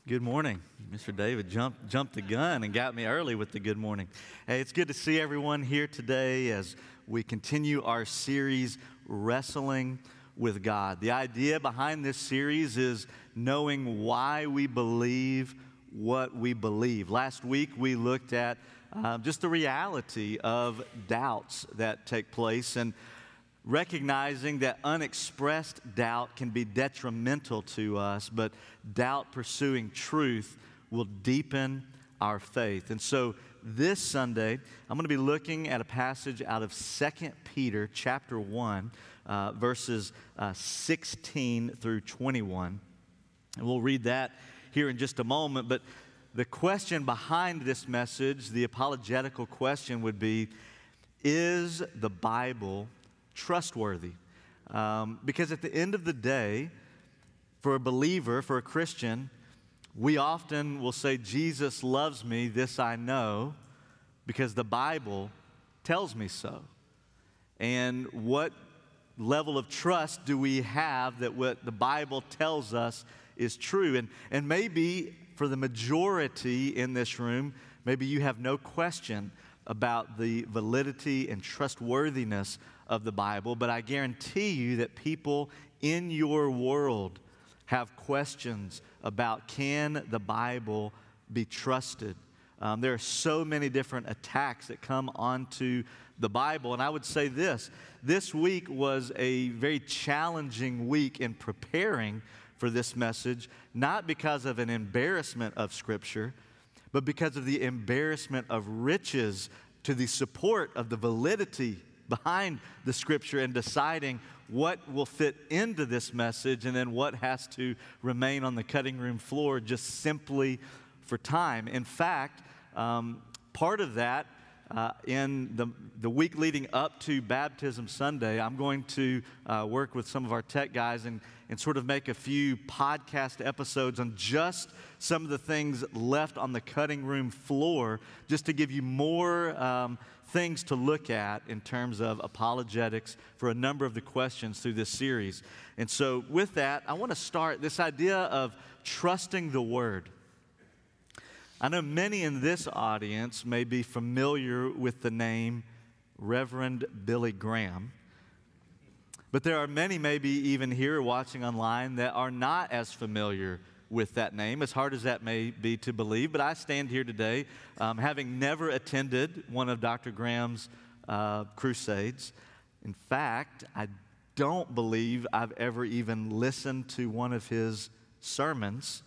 Good morning. Mr. David jumped the gun and got me early with the good morning. Hey, it's good to see everyone here today as we continue our series, Wrestling with God. The idea behind this series is knowing why we believe what we believe. Last week we looked at just the reality of doubts that take place and recognizing that unexpressed doubt can be detrimental to us, but doubt pursuing truth will deepen our faith. And so this Sunday, I'm going to be looking at a passage out of 2 Peter chapter 1, verses 16 through 21. And we'll read that here in just a moment. But the question behind this message, the apologetical question would be, is the Bible trustworthy? Because at the end of the day, for a believer, for a Christian, we often will say, Jesus loves me, this I know, because the Bible tells me so. And what level of trust do we have that what the Bible tells us is true? And maybe for the majority in this room, maybe you have no question about the validity and trustworthiness of the Bible, but I guarantee you that people in your world have questions about, can the Bible be trusted? There are so many different attacks that come onto the Bible, and I would say this week was a very challenging week in preparing for this message, not because of an embarrassment of Scripture, but because of the embarrassment of riches to the support of the validity behind the Scripture and deciding what will fit into this message and then what has to remain on the cutting room floor just simply for time. In fact, part of that in the week leading up to Baptism Sunday, I'm going to work with some of our tech guys and sort of make a few podcast episodes on just some of the things left on the cutting room floor, just to give you more things to look at in terms of apologetics for a number of the questions through this series. And so with that, I want to start this idea of trusting the Word. I know many in this audience may be familiar with the name Reverend Billy Graham, but there are many maybe even here watching online that are not as familiar with that name, as hard as that may be to believe. But I stand here today having never attended one of Dr. Graham's crusades. In fact, I don't believe I've ever even listened to one of his sermons.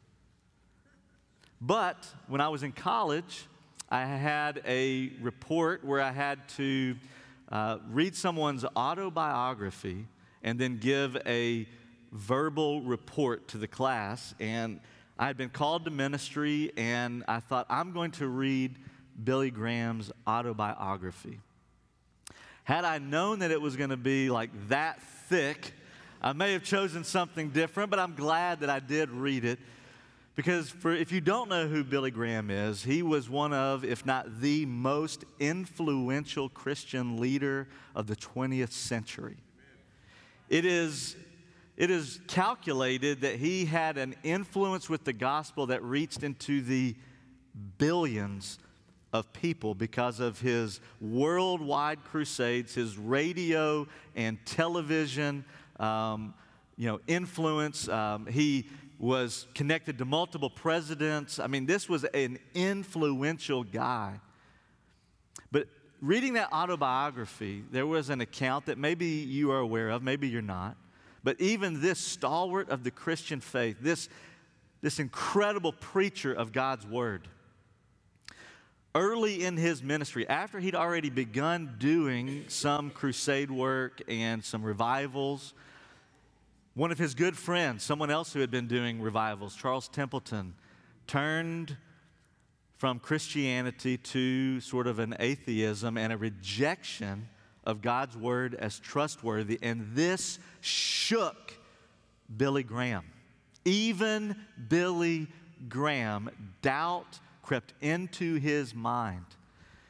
But when I was in college, I had a report where I had to read someone's autobiography and then give a verbal report to the class. And I had been called to ministry, and I thought, I'm going to read Billy Graham's autobiography. Had I known that it was going to be like that thick, I may have chosen something different, but I'm glad that I did read it. Because if you don't know who Billy Graham is, he was one of, if not the most influential Christian leader of the 20th century. It is calculated that he had an influence with the gospel that reached into the billions of people because of his worldwide crusades, his radio and television influence. He was connected to multiple presidents. I mean, this was an influential guy. But reading that autobiography, there was an account that maybe you are aware of, maybe you're not. But even this stalwart of the Christian faith, this incredible preacher of God's Word, early in his ministry, after he'd already begun doing some crusade work and some revivals, one of his good friends, someone else who had been doing revivals, Charles Templeton, turned from Christianity to sort of an atheism and a rejection of God's Word as trustworthy. And this shook Billy Graham. Even Billy Graham, doubt crept into his mind.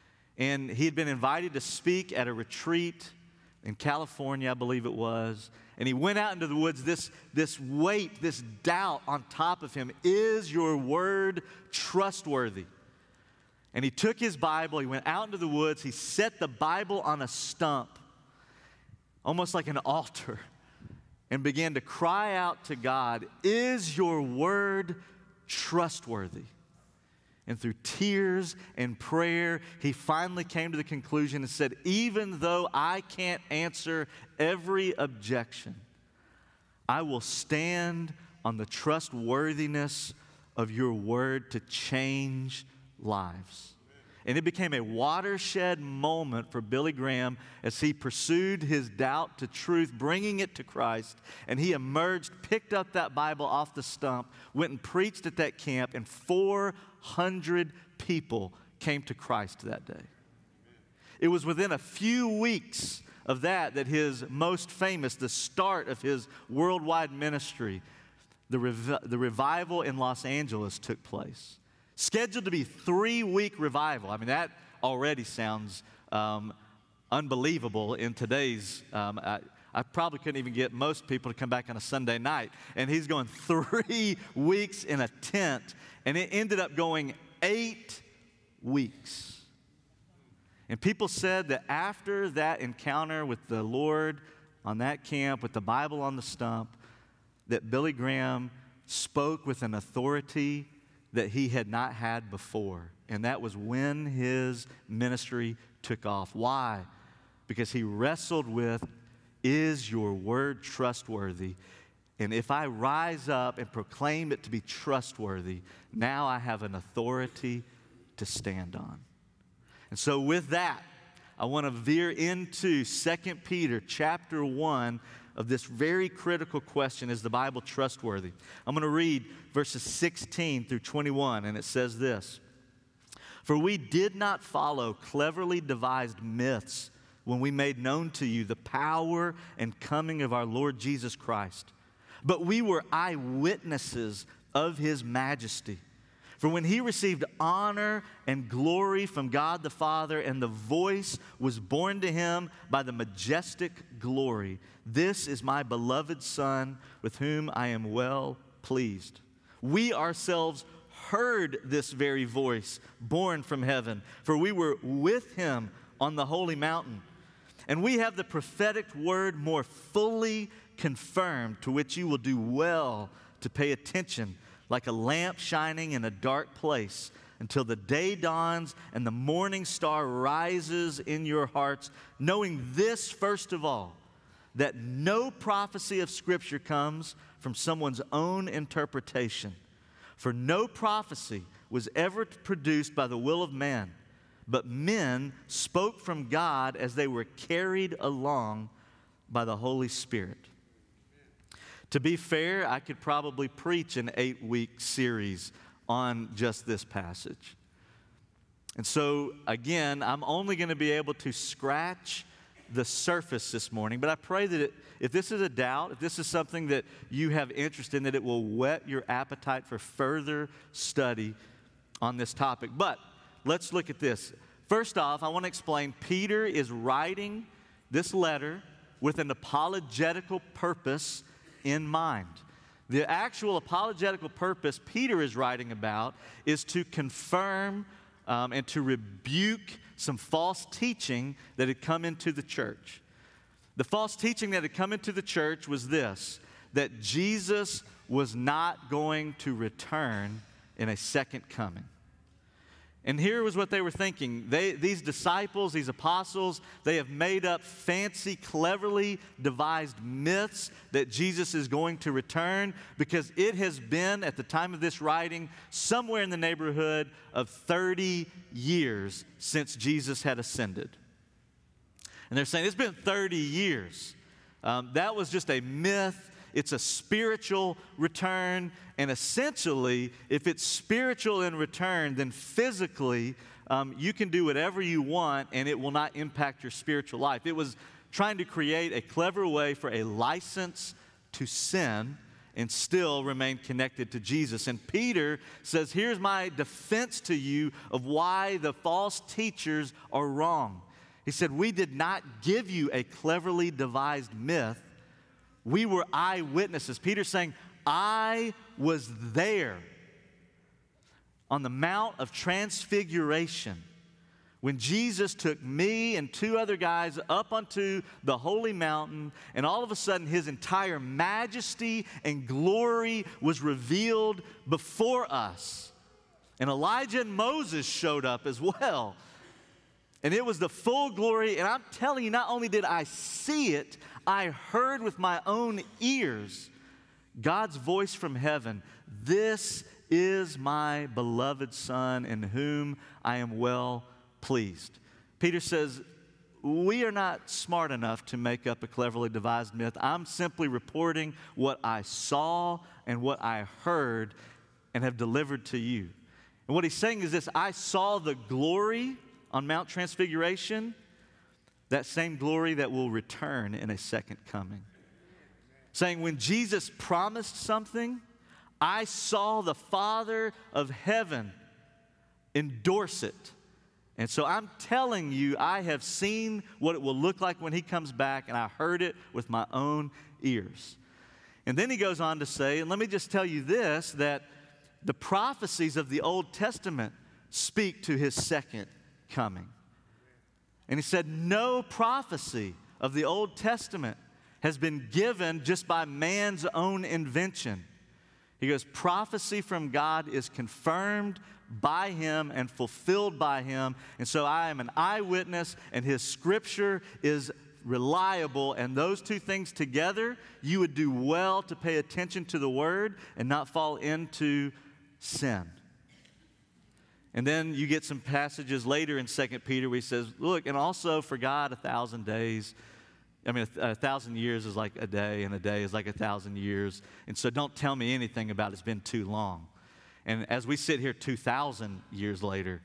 And he had been invited to speak at a retreat in California, I believe it was. And he went out into the woods, this weight, this doubt on top of him. Is your word trustworthy? And he took his Bible, he went out into the woods, he set the Bible on a stump, almost like an altar, and began to cry out to God, is your word trustworthy? And through tears and prayer, he finally came to the conclusion and said, even though I can't answer every objection, I will stand on the trustworthiness of your word to change lives. And it became a watershed moment for Billy Graham as he pursued his doubt to truth, bringing it to Christ. And he emerged, picked up that Bible off the stump, went and preached at that camp, and 400 people came to Christ that day. It was within a few weeks of that his most famous, the start of his worldwide ministry, the revival in Los Angeles took place. Scheduled to be 3-week revival. I mean, that already sounds unbelievable in today's, I probably couldn't even get most people to come back on a Sunday night. And he's going 3 weeks in a tent. And it ended up going 8 weeks. And people said that after that encounter with the Lord on that camp, with the Bible on the stump, that Billy Graham spoke with an authority that he had not had before. And that was when his ministry took off. Why? Because he wrestled with, is your word trustworthy? And if I rise up and proclaim it to be trustworthy, now I have an authority to stand on. And so with that, I want to veer into 2 Peter chapter 1 of this very critical question, is the Bible trustworthy? I'm going to read verses 16 through 21, and it says this. For we did not follow cleverly devised myths when we made known to you the power and coming of our Lord Jesus Christ, but we were eyewitnesses of his majesty. For when he received honor and glory from God the Father, and the voice was borne to him by the majestic glory, this is my beloved Son, with whom I am well pleased. We ourselves heard this very voice borne from heaven, for we were with him on the holy mountain. And we have the prophetic word more fully confirmed, to which you will do well to pay attention, like a lamp shining in a dark place, until the day dawns and the morning star rises in your hearts, knowing this first of all, that no prophecy of Scripture comes from someone's own interpretation. For no prophecy was ever produced by the will of man, but men spoke from God as they were carried along by the Holy Spirit. To be fair, I could probably preach an 8-week series on just this passage. And so, again, I'm only going to be able to scratch the surface this morning, but I pray that if this is a doubt, if this is something that you have interest in, that it will whet your appetite for further study on this topic. But let's look at this. First off, I want to explain Peter is writing this letter with an apologetical purpose in mind. The actual apologetical purpose Peter is writing about is to confirm and to rebuke some false teaching that had come into the church. The false teaching that had come into the church was this, that Jesus was not going to return in a second coming. And here was what they were thinking. These disciples, these apostles, they have made up fancy, cleverly devised myths that Jesus is going to return, because it has been, at the time of this writing, somewhere in the neighborhood of 30 years since Jesus had ascended. And they're saying, it's been 30 years. That was just a myth. It's a spiritual return, and essentially, if it's spiritual in return, then physically, you can do whatever you want, and it will not impact your spiritual life. It was trying to create a clever way for a license to sin and still remain connected to Jesus. And Peter says, here's my defense to you of why the false teachers are wrong. He said, we did not give you a cleverly devised myth, We were eyewitnesses. Peter's saying, I was there on the Mount of Transfiguration when Jesus took me and two other guys up onto the holy mountain, and all of a sudden his entire majesty and glory was revealed before us. And Elijah and Moses showed up as well. And it was the full glory, and I'm telling you, not only did I see it, I heard with my own ears God's voice from heaven, "This is my beloved Son, in whom I am well pleased." Peter says, we are not smart enough to make up a cleverly devised myth. I'm simply reporting what I saw and what I heard and have delivered to you. And what he's saying is this: I saw the glory on Mount Transfiguration, that same glory that will return in a second coming. Saying when Jesus promised something, I saw the Father of heaven endorse it. And so I'm telling you, I have seen what it will look like when he comes back, and I heard it with my own ears. And then he goes on to say, and let me just tell you this, that the prophecies of the Old Testament speak to his second coming. And he said, no prophecy of the Old Testament has been given just by man's own invention. He goes, prophecy from God is confirmed by him and fulfilled by him. And so I am an eyewitness, and his scripture is reliable. And those two things together, you would do well to pay attention to the word and not fall into sin. And then you get some passages later in 2 Peter where he says, look, and also for God 1,000 days, 1,000 years is like a day, and a day is like 1,000 years. And so don't tell me anything about it's been too long. And as we sit here 2,000 years later,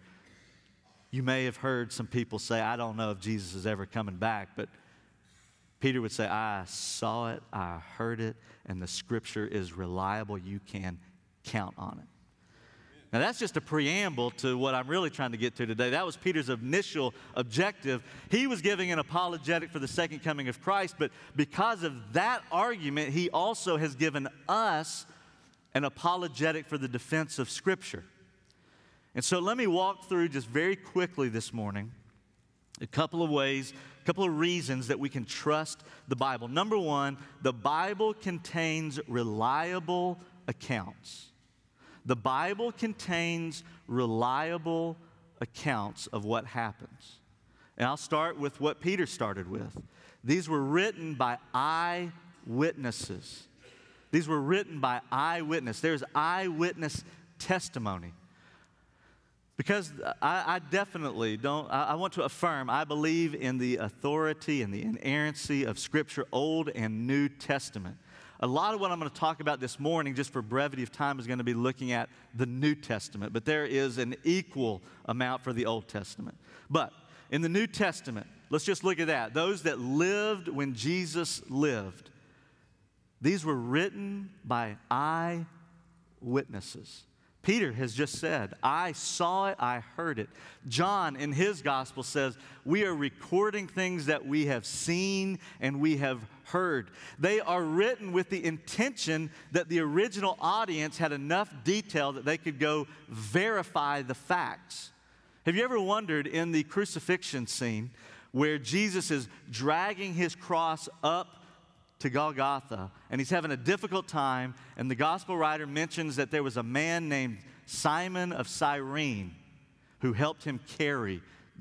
you may have heard some people say, I don't know if Jesus is ever coming back. But Peter would say, I saw it, I heard it, and the scripture is reliable. You can count on it. Now, that's just a preamble to what I'm really trying to get to today. That was Peter's initial objective. He was giving an apologetic for the second coming of Christ, but because of that argument, he also has given us an apologetic for the defense of Scripture. And so let me walk through just very quickly this morning a couple of ways, a couple of reasons that we can trust the Bible. Number one, the Bible contains reliable accounts. The Bible contains reliable accounts of what happens. And I'll start with what Peter started with. These were written by eyewitnesses. These were written by eyewitness. There's eyewitness testimony. Because I definitely don't, I want to affirm, I believe in the authority and the inerrancy of Scripture, Old and New Testament. A lot of what I'm going to talk about this morning, just for brevity of time, is going to be looking at the New Testament. But there is an equal amount for the Old Testament. But in the New Testament, let's just look at that. Those that lived when Jesus lived, these were written by eyewitnesses. Peter has just said, I saw it, I heard it. John, in his gospel, says, we are recording things that we have seen and we have heard. They are written with the intention that the original audience had enough detail that they could go verify the facts. Have you ever wondered in the crucifixion scene where Jesus is dragging his cross up to Golgotha, and he's having a difficult time, and the gospel writer mentions that there was a man named Simon of Cyrene who helped him carry the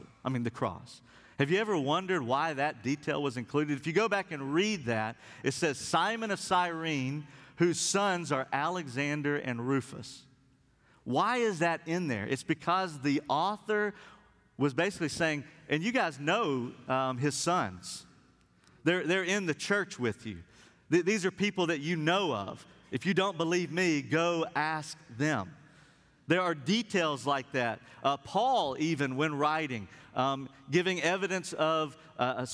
cross. Have you ever wondered why that detail was included? If you go back and read that, it says Simon of Cyrene, whose sons are Alexander and Rufus. Why is that in there? It's because the author was basically saying, and you guys know his sons. They're in the church with you. These are people that you know of. If you don't believe me, go ask them. There are details like that. Paul, even when writing, giving evidence of a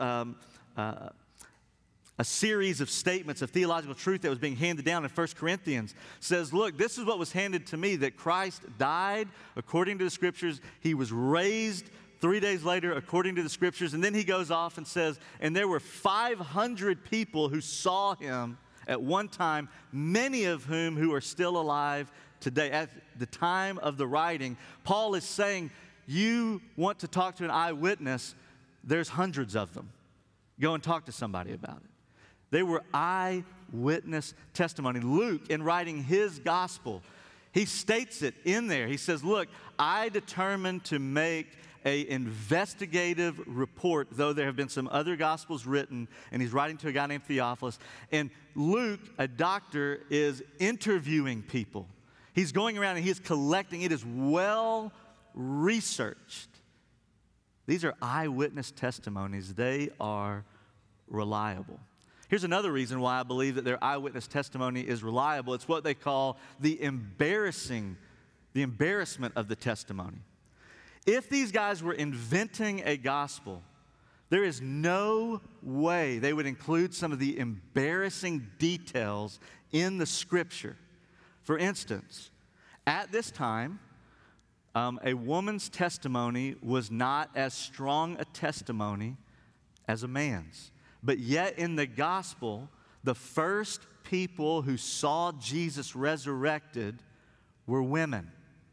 series of statements of theological truth that was being handed down in 1 Corinthians, says, look, this is what was handed to me, that Christ died according to the Scriptures. He was raised 3 days later, according to the scriptures. And then he goes off and says, and there were 500 people who saw him at one time, many of whom who are still alive today. At the time of the writing, Paul is saying, you want to talk to an eyewitness, there's hundreds of them. Go and talk to somebody about it. They were eyewitness testimony. Luke, in writing his gospel, he states it in there. He says, look, I determined to make an investigative report, though there have been some other gospels written, and he's writing to a guy named Theophilus. And Luke, a doctor, is interviewing people. He's going around and he's collecting. It is well researched. These are eyewitness testimonies. They are reliable. Here's another reason why I believe that their eyewitness testimony is reliable. It's what they call the embarrassment of the testimony. If these guys were inventing a gospel, there is no way they would include some of the embarrassing details in the scripture. For instance, at this time, a woman's testimony was not as strong a testimony as a man's. But yet in the gospel, the first people who saw Jesus resurrected were women.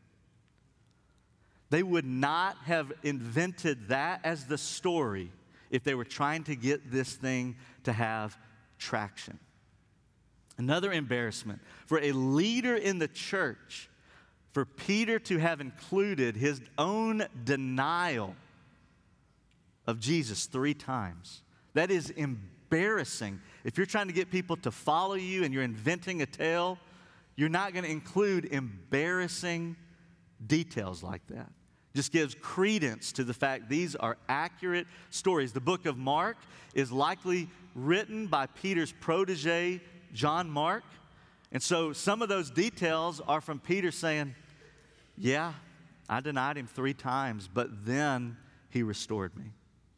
They would not have invented that as the story if they were trying to get this thing to have traction. Another embarrassment for a leader in the church, for Peter to have included his own denial of Jesus 3 times. That is embarrassing. If you're trying to get people to follow you and you're inventing a tale, you're not going to include embarrassing details like that. Just gives credence to the fact these are accurate stories. The book of Mark is likely written by Peter's protege, John Mark. And so some of those details are from Peter saying, yeah, I denied him 3 times, but then he restored me.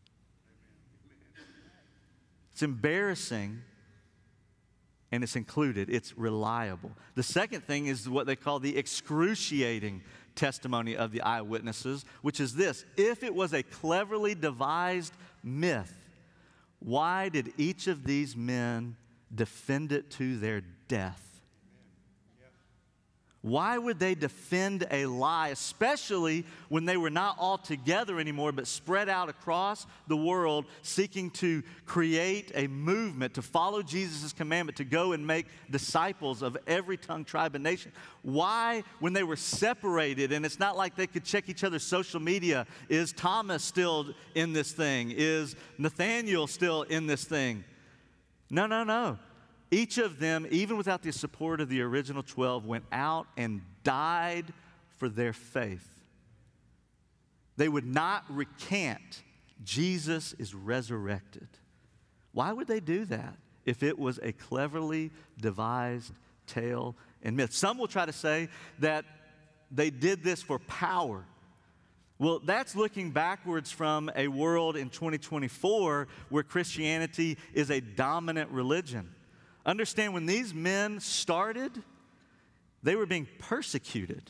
It's embarrassing, and it's included. It's reliable. The second thing is what they call the excruciating testimony of the eyewitnesses, which is this: if it was a cleverly devised myth, why did each of these men defend it to their death? Why would they defend a lie, especially when they were not all together anymore, but spread out across the world, seeking to create a movement to follow Jesus' commandment to go and make disciples of every tongue, tribe, and nation? Why, when they were separated, and it's not like they could check each other's social media, is Thomas still in this thing? Is Nathaniel still in this thing? No. Each of them, even without the support of the original 12, went out and died for their faith. They would not recant. Jesus is resurrected. Why would they do that if it was a cleverly devised tale and myth? Some will try to say that they did this for power. Well, that's looking backwards from a world in 2024 where Christianity is a dominant religion. Understand, when these men started, they were being persecuted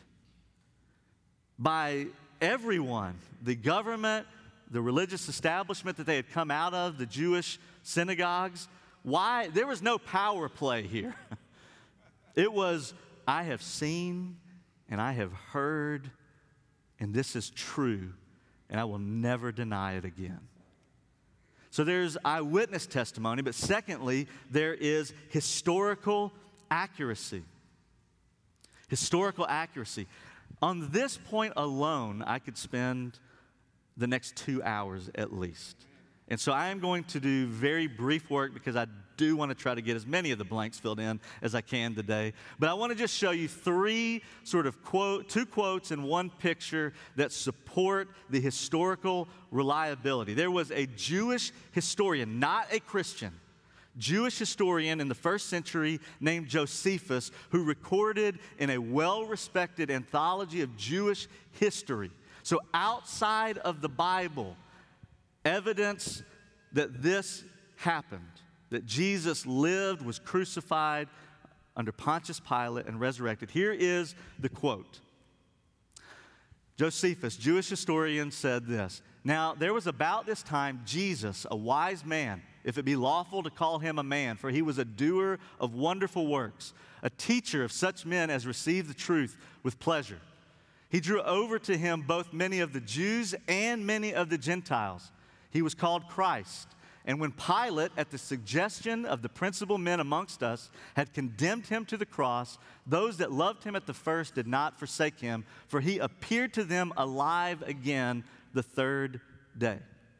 by everyone, the government, the religious establishment that they had come out of, the Jewish synagogues. Why? There was no power play here. It was, I have seen and I have heard, and this is true, and I will never deny it again. So there's eyewitness testimony, but secondly, there is historical accuracy. Historical accuracy. On this point alone, I could spend the next 2 hours at least. And so I am going to do very brief work because I do want to try to get as many of the blanks filled in as I can today. But I want to just show you 2 quotes and 1 picture that support the historical reliability. There was a Jewish historian, not a Christian, Jewish historian in the 1st century named Josephus, who recorded in a well-respected anthology of Jewish history. So outside of the Bible, evidence that this happened, that Jesus lived, was crucified under Pontius Pilate, and resurrected. Here is the quote. Josephus, Jewish historian, said this: Now, there was about this time Jesus, a wise man, if it be lawful to call him a man, for he was a doer of wonderful works, a teacher of such men as received the truth with pleasure. He drew over to him both many of the Jews and many of the Gentiles. He was called Christ. And when Pilate, at the suggestion of the principal men amongst us, had condemned him to the cross, those that loved him at the first did not forsake him, for he appeared to them alive again the third day.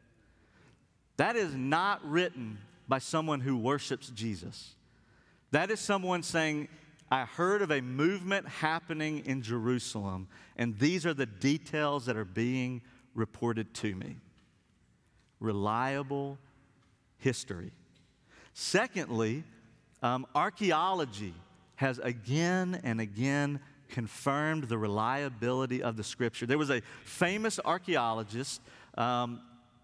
That is not written by someone who worships Jesus. That is someone saying, I heard of a movement happening in Jerusalem, and these are the details that are being reported to me. Reliable history. Secondly, archaeology has again and again confirmed the reliability of the Scripture. There was a famous archaeologist from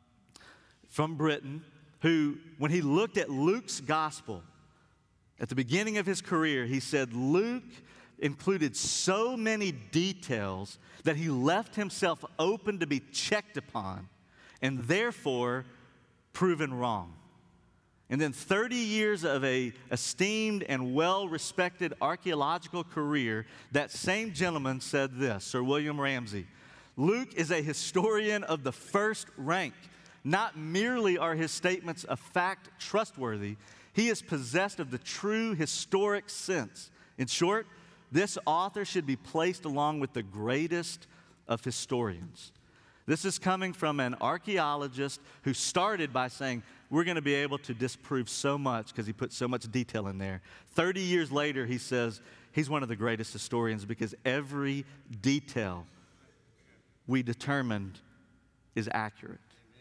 Britain who, when he looked at Luke's gospel at the beginning of his career, he said Luke included so many details that he left himself open to be checked upon and therefore proven wrong. And then 30 years of a esteemed and well-respected archaeological career, that same gentleman said this, Sir William Ramsay, Luke is a historian of the first rank. Not merely are his statements of fact trustworthy, he is possessed of the true historic sense. In short, this author should be placed along with the greatest of historians. This is coming from an archaeologist who started by saying, we're going to be able to disprove so much because he put so much detail in there. 30 years later, he says he's one of the greatest historians because every detail we determined is accurate.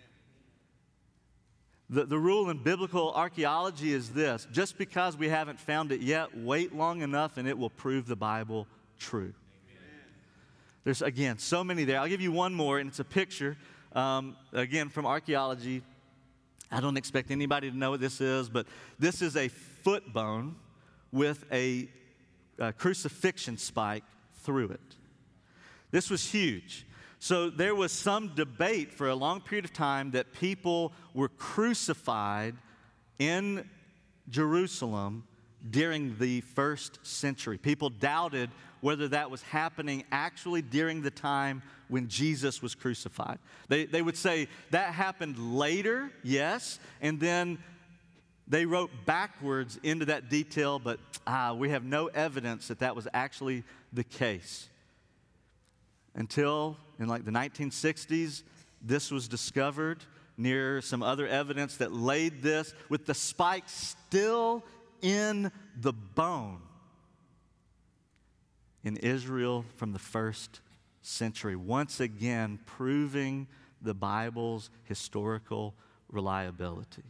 The rule in biblical archaeology is this: just because we haven't found it yet, wait long enough and it will prove the Bible true. There's, again, so many there. I'll give you one more, and it's a picture, again, from archaeology. I don't expect anybody to know what this is, but this is a foot bone with a crucifixion spike through it. This was huge. So there was some debate for a long period of time that people were crucified in Jerusalem during the first century. People doubted whether that was happening actually during the time when Jesus was crucified. They would say that happened later, yes, and then they wrote backwards into that detail, but we have no evidence that that was actually the case. Until in like the 1960s, this was discovered near some other evidence that laid this with the spike still in the bone in Israel from the first century, once again proving the Bible's historical reliability.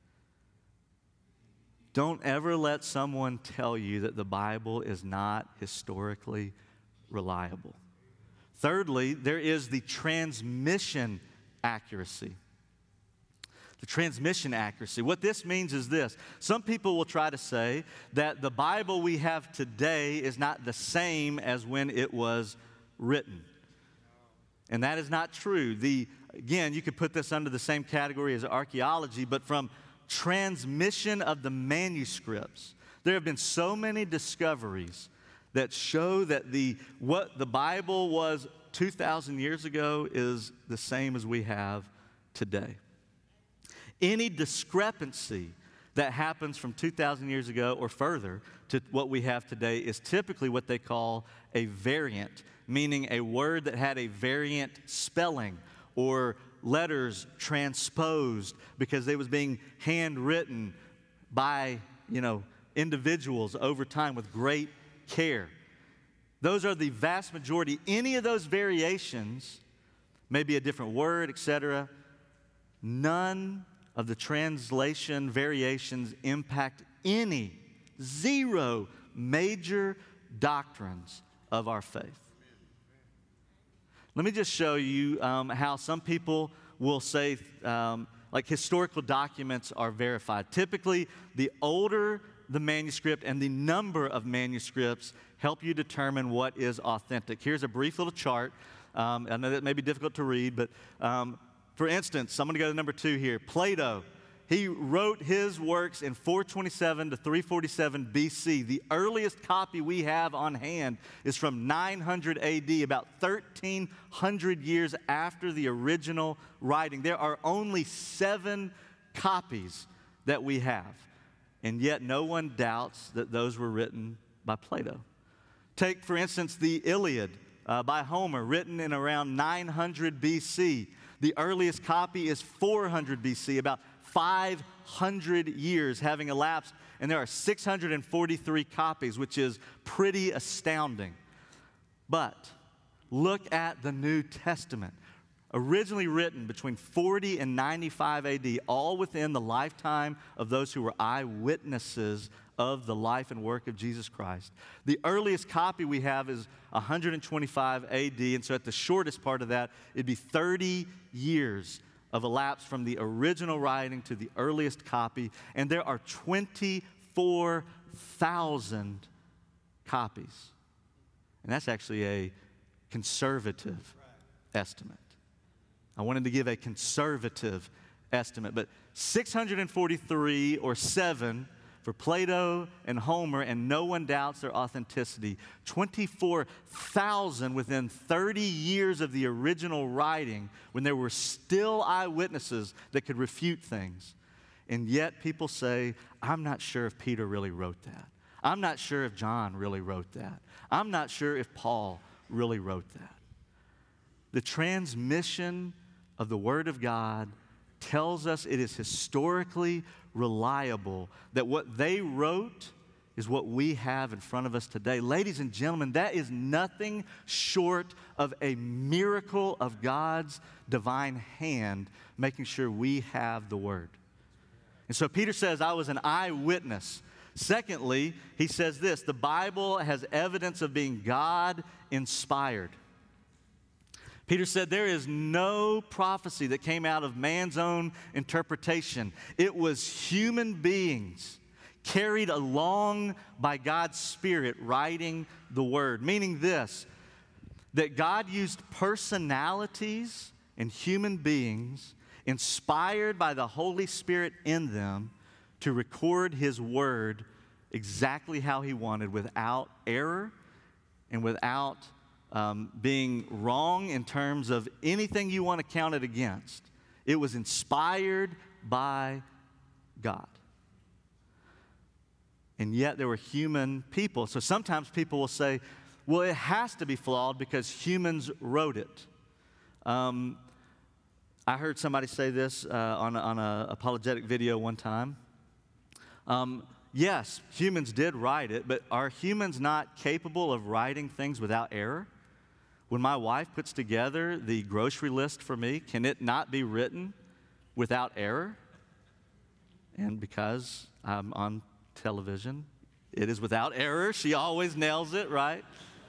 Don't ever let someone tell you that the Bible is not historically reliable. Thirdly, there is the transmission accuracy. The transmission accuracy. What this means is this. Some people will try to say that the Bible we have today is not the same as when it was written. And that is not true. Again, you could put this under the same category as archaeology, but from transmission of the manuscripts, there have been so many discoveries that show that what the Bible was 2,000 years ago is the same as we have today. Any discrepancy that happens from 2,000 years ago or further to what we have today is typically what they call a variant, meaning a word that had a variant spelling or letters transposed because it was being handwritten by, individuals over time with great care. Those are the vast majority. Any of those variations, maybe a different word, etc., none of the translation variations impact zero major doctrines of our faith. Let me just show you how some people will say, like historical documents are verified. Typically, the older the manuscript and the number of manuscripts help you determine what is authentic. Here's a brief little chart. I know that may be difficult to read, but For instance, I'm going to go to number 2 here. Plato. He wrote his works in 427 to 347 BC. The earliest copy we have on hand is from 900 AD, about 1,300 years after the original writing. There are only 7 copies that we have, and yet no one doubts that those were written by Plato. Take, for instance, the Iliad by Homer, written in around 900 BC. The earliest copy is 400 BC, about 500 years having elapsed, and there are 643 copies, which is pretty astounding. But look at the New Testament, originally written between 40 and 95 AD, all within the lifetime of those who were eyewitnesses of the life and work of Jesus Christ. The earliest copy we have is 125 AD, and so at the shortest part of that, it'd be 30 years of elapse from the original writing to the earliest copy, and there are 24,000 copies. And that's actually a conservative estimate. I wanted to give a conservative estimate, but 643 or 7 for Plato and Homer, and no one doubts their authenticity. 24,000 within 30 years of the original writing, when there were still eyewitnesses that could refute things. And yet people say, I'm not sure if Peter really wrote that. I'm not sure if John really wrote that. I'm not sure if Paul really wrote that. The transmission of the Word of God tells us it is historically reliable, that what they wrote is what we have in front of us today. Ladies and gentlemen, that is nothing short of a miracle of God's divine hand making sure we have the Word. And so Peter says, I was an eyewitness. Secondly, he says this, the Bible has evidence of being God-inspired. Peter said there is no prophecy that came out of man's own interpretation. It was human beings carried along by God's Spirit writing the Word. Meaning this, that God used personalities and human beings inspired by the Holy Spirit in them to record His Word exactly how He wanted, without error and without being wrong in terms of anything you want to count it against. It was inspired by God. And yet there were human people. So sometimes people will say, well, it has to be flawed because humans wrote it. I heard somebody say this on an apologetic video one time. Yes, humans did write it, but are humans not capable of writing things without error? When my wife puts together the grocery list for me, can it not be written without error? And because I'm on television, it is without error. She always nails it, right?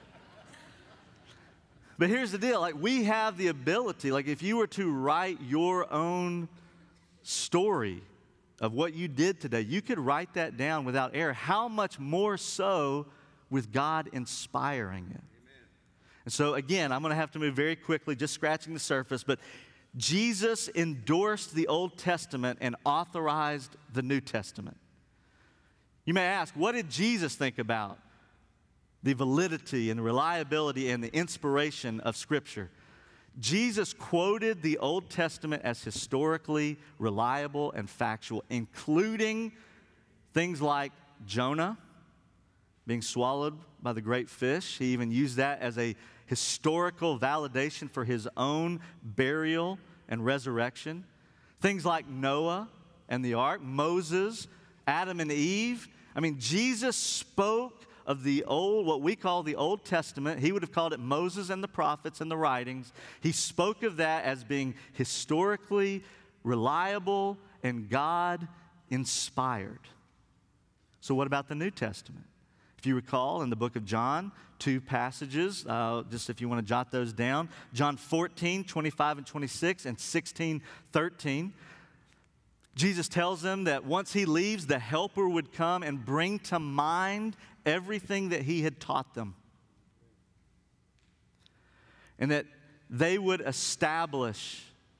But here's the deal. Like, we have the ability, like if you were to write your own story of what you did today, you could write that down without error. How much more so with God inspiring it? And so again, I'm going to have to move very quickly, just scratching the surface, but Jesus endorsed the Old Testament and authorized the New Testament. You may ask, what did Jesus think about the validity and the reliability and the inspiration of Scripture? Jesus quoted the Old Testament as historically reliable and factual, including things like Jonah being swallowed by the great fish. He even used that as a historical validation for his own burial and resurrection. Things like Noah and the ark, Moses, Adam and Eve. I mean, Jesus spoke of the old, what we call the Old Testament. He would have called it Moses and the prophets and the writings. He spoke of that as being historically reliable and God-inspired. So what about the New Testament? If you recall, in the book of John, 2 passages, just if you want to jot those down, John 14, 25 and 26, and 16, 13. Jesus tells them that once He leaves, the Helper would come and bring to mind everything that He had taught them. And that they would establish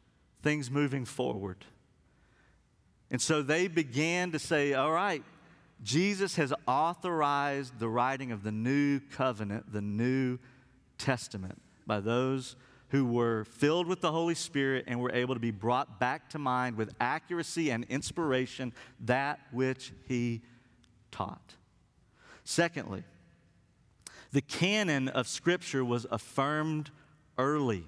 things moving forward. And so they began to say, all right, Jesus has authorized the writing of the new covenant, the New Testament, by those who were filled with the Holy Spirit and were able to be brought back to mind with accuracy and inspiration that which he taught. Secondly, the canon of Scripture was affirmed early.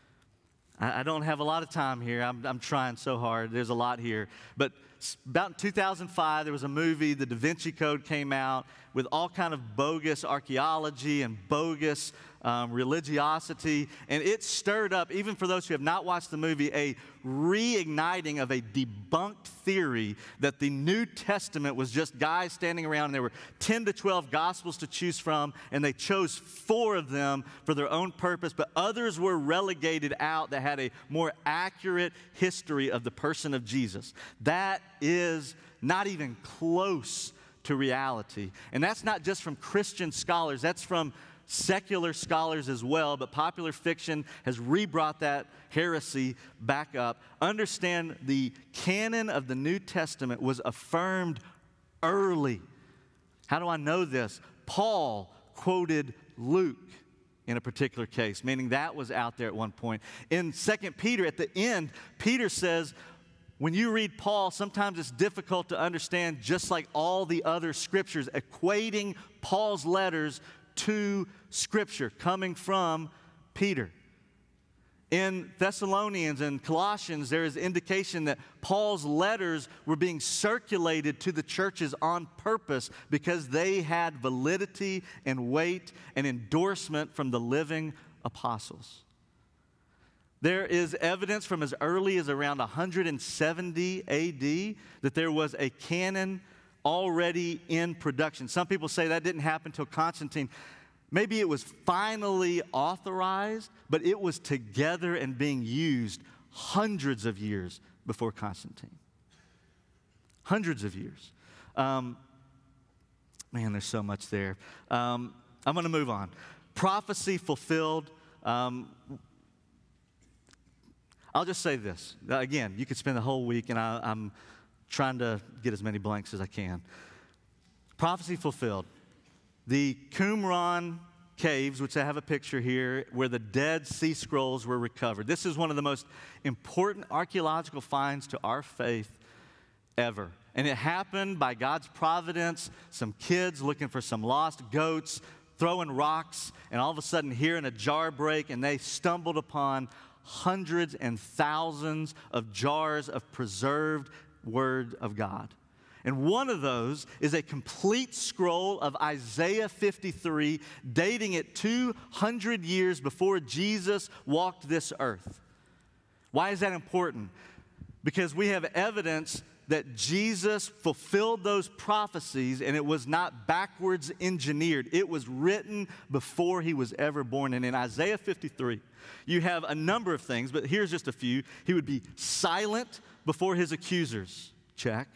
I don't have a lot of time here. I'm trying so hard. There's a lot here. But about in 2005, there was a movie, The Da Vinci Code came out, with all kind of bogus archaeology and bogus religiosity. And it stirred up, even for those who have not watched the movie, a reigniting of a debunked theory that the New Testament was just guys standing around, and there were 10 to 12 Gospels to choose from, and they chose 4 of them for their own purpose, but others were relegated out that had a more accurate history of the person of Jesus. That is not even close to reality. And that's not just from Christian scholars, that's from secular scholars as well, but popular fiction has rebrought that heresy back up. Understand, the canon of the New Testament was affirmed early. How do I know this? Paul quoted Luke in a particular case, meaning that was out there at one point. In 2 Peter, at the end, Peter says, when you read Paul, sometimes it's difficult to understand, just like all the other scriptures, equating Paul's letters to Scripture coming from Peter. In Thessalonians and Colossians, there is indication that Paul's letters were being circulated to the churches on purpose because they had validity and weight and endorsement from the living apostles. There is evidence from as early as around 170 AD that there was a canon already in production. Some people say that didn't happen until Constantine. Maybe it was finally authorized, but it was together and being used hundreds of years before Constantine. Hundreds of years. Man, there's so much there. I'm going to move on. Prophecy fulfilled. I'll just say this. Again, you could spend the whole week, and I'm trying to get as many blanks as I can. Prophecy fulfilled. The Qumran caves, which I have a picture here, where the Dead Sea Scrolls were recovered. This is one of the most important archaeological finds to our faith ever. And it happened by God's providence, some kids looking for some lost goats, throwing rocks, and all of a sudden hearing a jar break, and they stumbled upon hundreds and thousands of jars of preserved Word of God. And one of those is a complete scroll of Isaiah 53, dating it 200 years before Jesus walked this earth. Why is that important? Because we have evidence that Jesus fulfilled those prophecies, and it was not backwards engineered. It was written before he was ever born. And in Isaiah 53, you have a number of things, but here's just a few. He would be silent before his accusers. Check.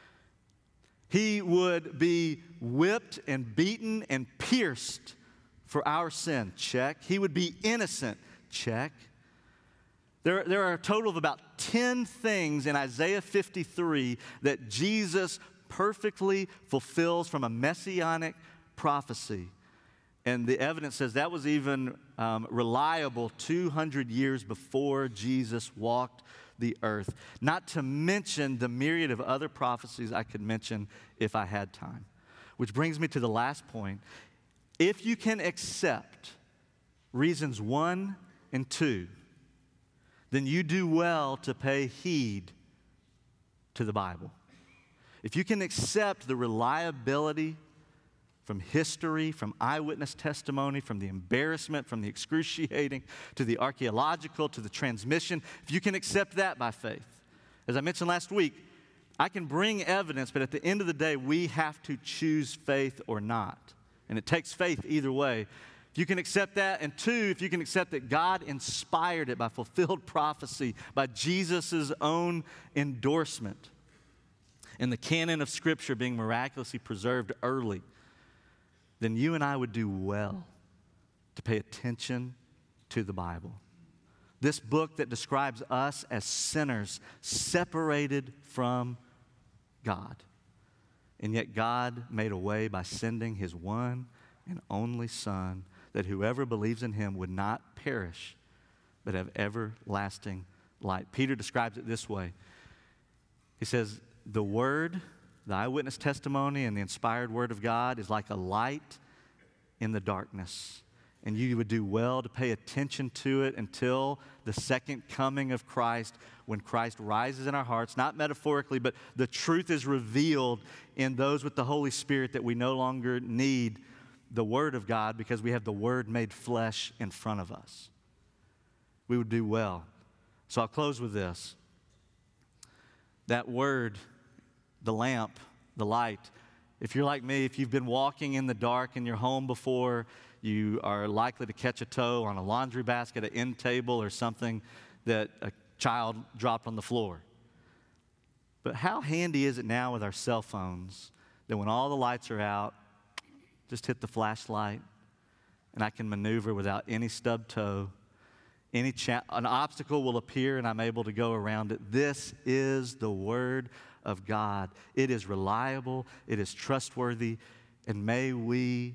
He would be whipped and beaten and pierced for our sin. Check. He would be innocent. Check. There are a total of about 10 things in Isaiah 53 that Jesus perfectly fulfills from a messianic prophecy. And the evidence says that was even reliable 200 years before Jesus walked the earth. Not to mention the myriad of other prophecies I could mention if I had time. Which brings me to the last point. If you can accept reasons 1 and 2, then you do well to pay heed to the Bible. If you can accept the reliability from history, from eyewitness testimony, from the embarrassment, from the excruciating, to the archaeological, to the transmission, if you can accept that by faith. As I mentioned last week, I can bring evidence, but at the end of the day, we have to choose faith or not. And it takes faith either way. If you can accept that, and 2, if you can accept that God inspired it by fulfilled prophecy, by Jesus' own endorsement, and the canon of Scripture being miraculously preserved early, then you and I would do well to pay attention to the Bible. This book that describes us as sinners separated from God. And yet God made a way by sending his one and only Son, that whoever believes in him would not perish, but have everlasting life. Peter describes it this way. He says, the word, the eyewitness testimony and the inspired word of God is like a light in the darkness. And you would do well to pay attention to it until the second coming of Christ, when Christ rises in our hearts, not metaphorically, but the truth is revealed in those with the Holy Spirit, that we no longer need the Word of God because we have the Word made flesh in front of us. We would do well. So I'll close with this. That Word, the lamp, the light, if you're like me, if you've been walking in the dark in your home before, you are likely to catch a toe on a laundry basket, an end table, or something that a child dropped on the floor. But how handy is it now with our cell phones that when all the lights are out, just hit the flashlight and I can maneuver without any stub toe. An obstacle will appear and I'm able to go around it. This is the Word of God. It is reliable, it is trustworthy, and may we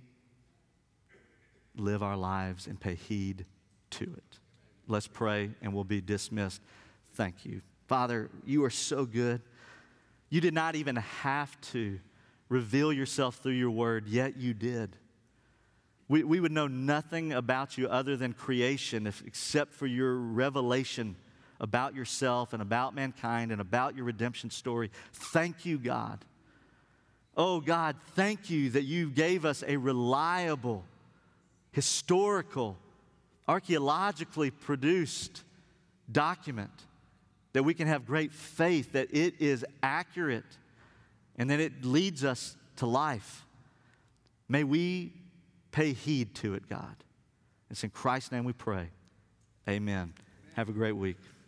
live our lives and pay heed to it. Let's pray and we'll be dismissed. Thank you. Father, you are so good. You did not even have to reveal yourself through your word, yet you did. We would know nothing about you other than creation except for your revelation about yourself and about mankind and about your redemption story. Thank you, God. Oh, God, thank you that you gave us a reliable, historical, archaeologically produced document that we can have great faith that it is accurate and that it leads us to life. May we pay heed to it, God. It's in Christ's name we pray. Amen. Have a great week.